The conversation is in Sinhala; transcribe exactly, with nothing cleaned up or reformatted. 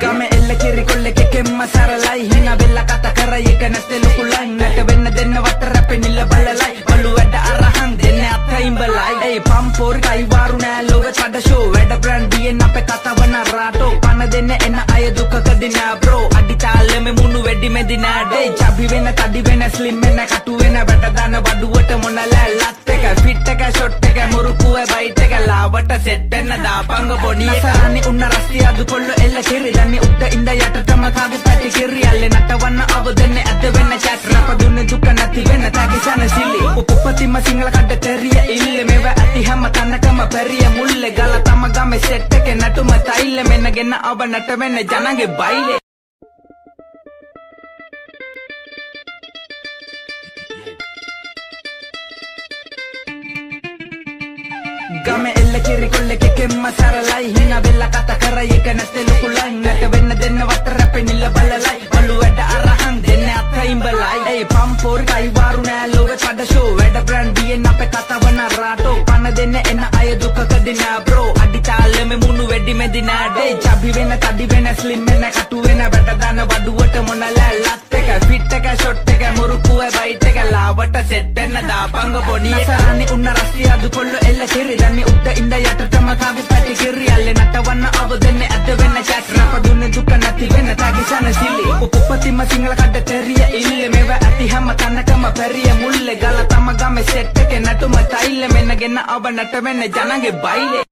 Game elle kiri kolle kekemma saralai hina bella kata karai එක නැත්තේ ලොකු ලයින් නැට වෙන්න දෙන්න වට රැපෙනිල්ල බලලයි බලු වැඩ අරහන් දෙන්නේ අතයින් බලයි ඒ පම්පෝරි කයිවාරු නෑ ලෝක චඩ ෂෝ වැඩ බ්‍රෑන්ඩ් බියෙන් අපේ කතාවන රාටෝ පන දෙන්න එන අය දුකකදී නෑ බ්‍රෝ අඩි තාලෙම මුණු වෙඩි මෙදි නෑ ඩේ චබි වෙන තඩි වෙන ස්ලිම් වෙන කටු වෙන වැඩ දාන වඩුවට මොන ලැලත් එක ෆිට් එක ෂොට් එක මුරුකුවේ බයිට් එක ලාවට සෙට් වෙන්න දාපංග බොඩි එක අනි උන්න රස්තිය අදු කොල්ල එල්ල කිරි දන්නේ උඩ ඉඳ යටටම කාගේ පැටි කිරි අල්ලේ නටවන්න අව දෙන්නේ ඇද වෙන්න චැට් රප දුන්නේ දුක නැති වෙන්න තාකිසන සිලි උපපතිම සිංහල කඩ තෙරිය ඉල්ල මේව ඇති හැම තැනකම පෙරිය මුල්ලේ ගල තම ගමේ සෙට් එකේ නටුම තයිල්ල මෙන්නගෙන අව නට වෙන්න ජනගේ බයිලේ Game elle kiri kolle kekemma saralai hina bella kata karai එක නැත්තේ ලොකු ලයින් නැට වෙන්න දෙන්න වට රැපෙනිල්ල බලලයි බලු වැඩ අරහන් දෙන්නේ අතයින් බලයි ඒ පම්පෝරි කයිවාරු නෑ ලෝක චඩ ෂෝ වැඩ බ්‍රෑන්ඩ් බියෙන් අපේ කතාවන රාටෝ පන දෙන්න එන අය දුකකදී නෑ බ්‍රෝ අඩි තාලෙම මුණු වෙඩි මෙදි නෑ ඩේ චබි වෙන තඩි වෙන ස්ලිම් වෙන කටු වෙන වැඩ දාන වඩුවට මොන ලැලත් එක ෆිට් එක ෂොට් එක මුරුකුවේ බයිට් එක ලාවට සෙට් වෙන්න දාපංග බොඩි එක අනි උන්න රස්තිය අදු කොල්ල එල්ල කිරි දන්නේ උඩ ඉඳ යටටම කාගේ පැටි කිරි අල්ලේ නටවන්න අව දෙන්නේ ඇද වෙන්න චැට් රප දුන්නේ දුක නැති වෙන්න තාකිසන සිලි උපපතිම සිංහල කඩ තෙරිය ඉල්ලේ මේව ඇති හැම තැනකම පෙරිය මුල්ලේ ගල තම ගමේ සෙට් එකේ නටුම තයිල්ල මෙන්නගෙන අව නට වෙන්න ජනගේ බයිලේ